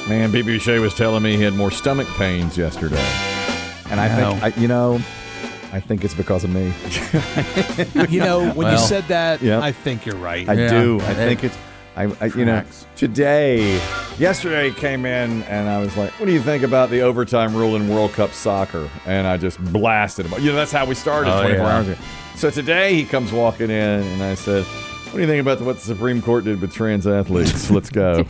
Man, BB Shea was telling me he had more stomach pains yesterday. And I think it's because of me. When you said that, I think you're right. I do. I think it's, yesterday came in and I was like, what do you think about the overtime rule in World Cup soccer? And I just blasted him. That's how we started 24 hours ago. So today he comes walking in and I said, what do you think about what the Supreme Court did with trans athletes? Let's go.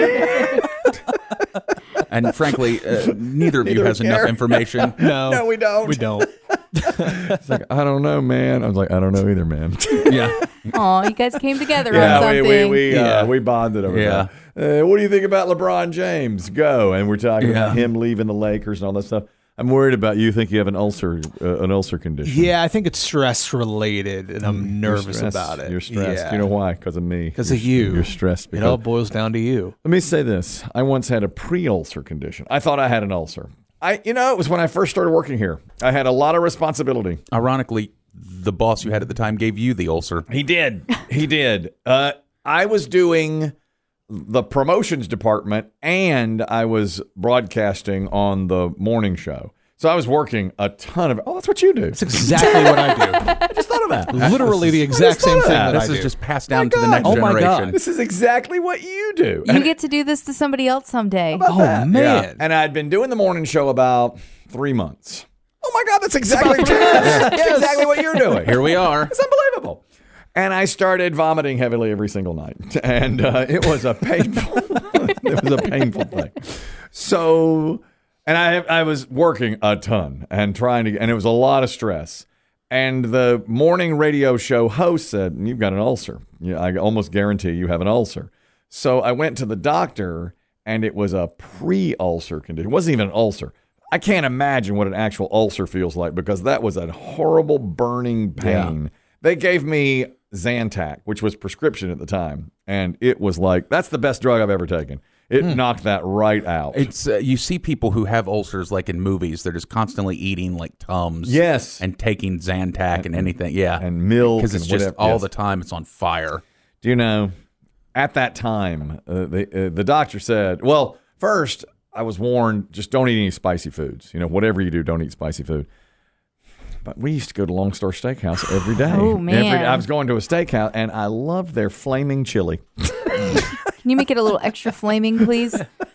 And frankly, neither of you has enough information. No, we don't. We don't. It's like, I don't know, man. I was like, I don't know either, man. Yeah. Oh, you guys came together on something. We bonded over that. What do you think about LeBron James? Go. And we're talking about him leaving the Lakers and all that stuff. I'm worried about you think you have an ulcer condition. Yeah, I think it's stress related, and I'm nervous about it. You're stressed. Yeah. You know why? Because of me. Because of you. You're stressed. It all boils down to you. Let me say this. I once had a pre-ulcer condition. I thought I had an ulcer. It was when I first started working here. I had a lot of responsibility. Ironically, the boss you had at the time gave you the ulcer. He did. I was doing the promotions department and I was broadcasting on the morning show. So I was working a ton of. Oh, that's what you do. That's exactly what I do. I just thought of that. Literally the exact same thing that I do. This is just passed down to the next generation. My God. This is exactly what you do. You get to do this to somebody else someday. Oh, man. Yeah. And I'd been doing the morning show about 3 months. Oh, my God. That's exactly exactly what you're doing. Here we are. It's unbelievable. And I started vomiting heavily every single night. And it was a painful thing. So... And I was working a ton and and it was a lot of stress. And the morning radio show host said, you've got an ulcer. I almost guarantee you have an ulcer. So I went to the doctor and it was a pre-ulcer condition. It wasn't even an ulcer. I can't imagine what an actual ulcer feels like because that was a horrible burning pain. Yeah. They gave me Zantac, which was prescription at the time. And it was like, that's the best drug I've ever taken. It knocked that right out. It's you see people who have ulcers like in movies. They're just constantly eating like Tums. Yes. And taking Zantac and anything. Yeah. And milk. Because it's just all the time it's on fire. Do you know, at that time, the doctor said, well, first I was warned, just don't eat any spicy foods. Whatever you do, don't eat spicy food. But we used to go to Lone Star Steakhouse every day. Oh, man. I was going to a steakhouse, and I loved their flaming chili. Can you make it a little extra flaming, please?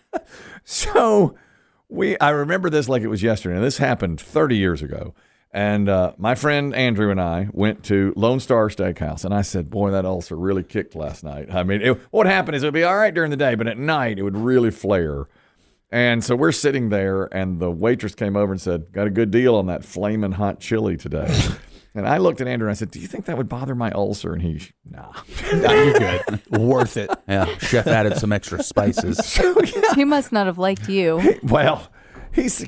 So I remember this like it was yesterday. And this happened 30 years ago. And my friend Andrew and I went to Lone Star Steakhouse. And I said, boy, that ulcer really kicked last night. I mean, what happened is it would be all right during the day, but at night it would really flare. And so we're sitting there, and the waitress came over and said, got a good deal on that flaming hot chili today. And I looked at Andrew and I said, do you think that would bother my ulcer? And he, nah. You're good. Worth it. Yeah. Chef added some extra spices. He must not have liked you. He's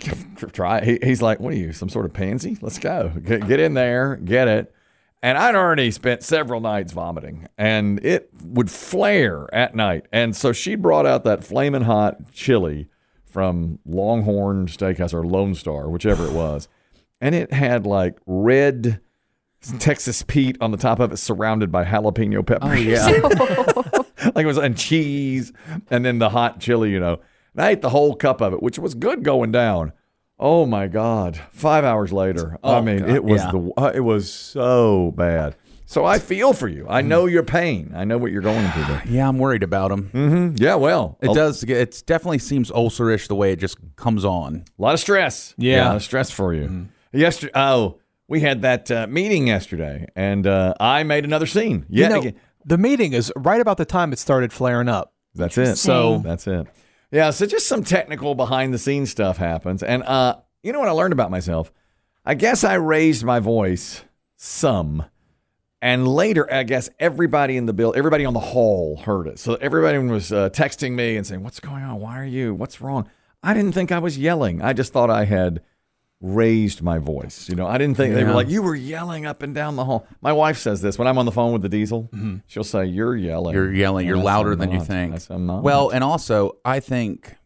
like, what are you, some sort of pansy? Let's go. Get in there, get it. And I'd already spent several nights vomiting, and it would flare at night. And so she brought out that flaming hot chili from Longhorn Steakhouse or Lone Star, whichever it was. And it had like red Texas Pete on the top of it, surrounded by jalapeno peppers. Oh, yeah. Like it was, and cheese, and then the hot chili, And I ate the whole cup of it, which was good going down. Oh, my God. 5 hours later. It was it was so bad. So I feel for you. I know your pain. I know what you're going through. Yeah, I'm worried about him. Mm-hmm. Yeah, well. It does. It definitely seems ulcer-ish the way it just comes on. A lot of stress. Yeah. A lot of stress for you. Mm-hmm. We had that meeting yesterday, and I made another scene. Yeah, the meeting is right about the time it started flaring up. That's it. So that's it. Yeah, so just some technical behind-the-scenes stuff happens. And you know what I learned about myself? I guess I raised my voice some. And later, I guess everybody on the hall heard it. So everybody was texting me and saying, what's going on? Why are you? What's wrong? I didn't think I was yelling. I just thought I had raised my voice. I didn't think they were like, you were yelling up and down the hall. My wife says this when I'm on the phone with the Diesel. Mm-hmm. She'll say, you're yelling. You're yelling. You're louder than you think. I said, I'm not. Well, and also, I think,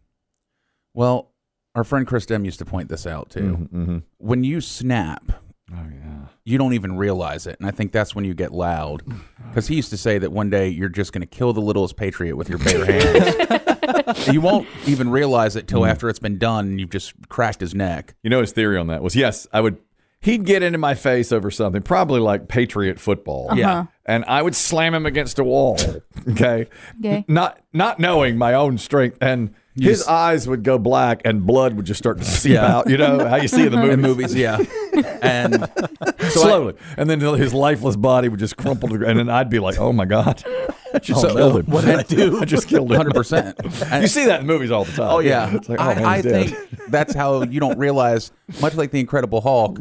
our friend Chris Dem used to point this out too. Mm-hmm. When you snap, you don't even realize it. And I think that's when you get loud. Because he used to say that one day you're just going to kill the littlest patriot with your bare hands. You won't even realize it till after it's been done and you've just cracked his neck. You know, his theory on that was, yes, he'd get into my face over something, probably like Patriot football. Yeah. And I would slam him against a wall. Okay. Not knowing my own strength. And his eyes would go black and blood would just start to seep out. You know how you see in the movies? Yeah. And so slowly. And then his lifeless body would just crumple to the ground. And then I'd be like, oh my God. I just killed him. What did I do? I just killed him. 100%. You see that in movies all the time. Oh, yeah. It's like, oh, man, I he's dead. think that's how you don't realize, much like the Incredible Hulk.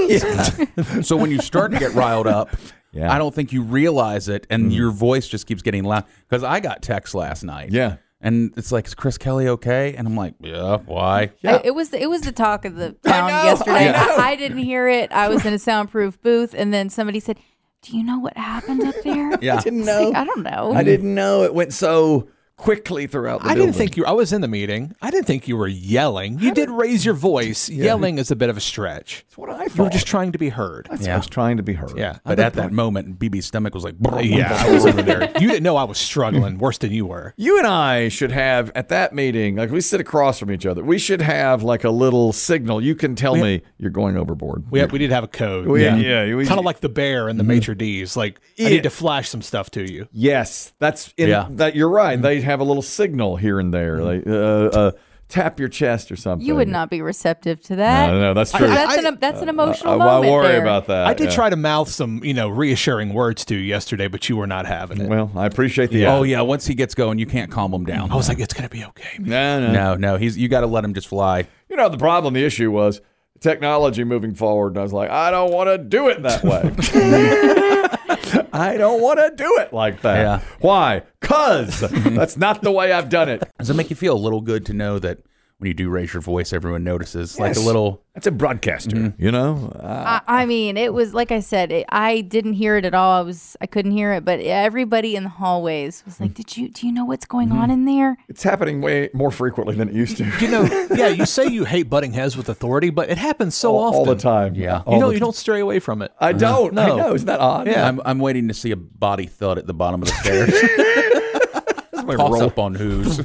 So when you start to get riled up, I don't think you realize it, and your voice just keeps getting loud. Because I got text last night. Yeah. And it's like, is Chris Kelly okay? And I'm like, yeah, why? Yeah. It was the talk of the town yesterday. I didn't hear it. I was in a soundproof booth, and then somebody said, "Do you know what happened up there?" Yeah. I didn't know. Like, I don't know. I didn't know it went so quickly throughout the building. didn't think I was in the meeting. I didn't think you were yelling. You did raise your voice. Yelling is a bit of a stretch. That's what I thought. You were just trying to be heard. I was trying to be heard. Yeah. But at that moment, BB's stomach was like, Yeah, I was over there. You didn't know I was struggling worse than you were. You and I should have, at that meeting, like we sit across from each other, we should have like a little signal. You can tell me you're going overboard. We did have a code. Kind of like the bear in the maitre d's. Like, I need to flash some stuff to you. Yes, that you're right. They have a little signal here and there. Like, tap your chest or something. You would not be receptive to that. No, that's true. That's an emotional moment. I worry there. about that. I did try to mouth some, reassuring words to you yesterday, but you were not having it. Well, I appreciate the oh, yeah, once he gets going, you can't calm him down. I was like, it's going to be okay. No. You got to let him just fly. You know, the issue was technology moving forward. And I was like, I don't want to do it that way. I don't want to do it like that. Yeah. Why? Because that's not the way I've done it. Does it make you feel a little good to know that when you do raise your voice, everyone notices? Like a little. That's a broadcaster, you know? I mean, it was like I said. I didn't hear it at all. I couldn't hear it, but everybody in the hallways was like, Do you know what's going on in there?" It's happening way more frequently than it used to. You say you hate butting heads with authority, but it happens so often. All the time. Yeah. You don't stray away from it. I don't. No. I know. Isn't that odd? Yeah. I'm waiting to see a body thud at the bottom of the stairs. Toss up on who's.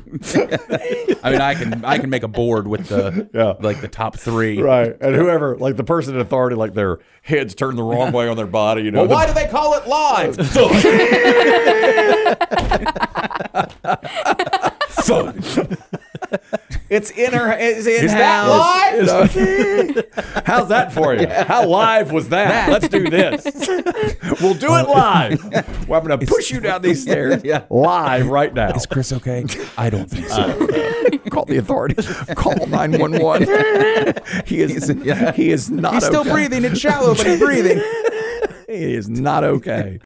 I mean, I can make a board with the top three. Right. And whoever, like the person in authority, like their heads turned the wrong way on their body. You know. Well, why do they call it live? It's in her. It's in Is that live? How's that for you? How live was that? Let's do this. We'll do it live. Well, I'm going to push you down these stairs live right now. Is Chris okay? I don't think so. Call the authorities. Call 911. He is not. He's still okay. breathing. It's shallow, but he's breathing. He is not okay.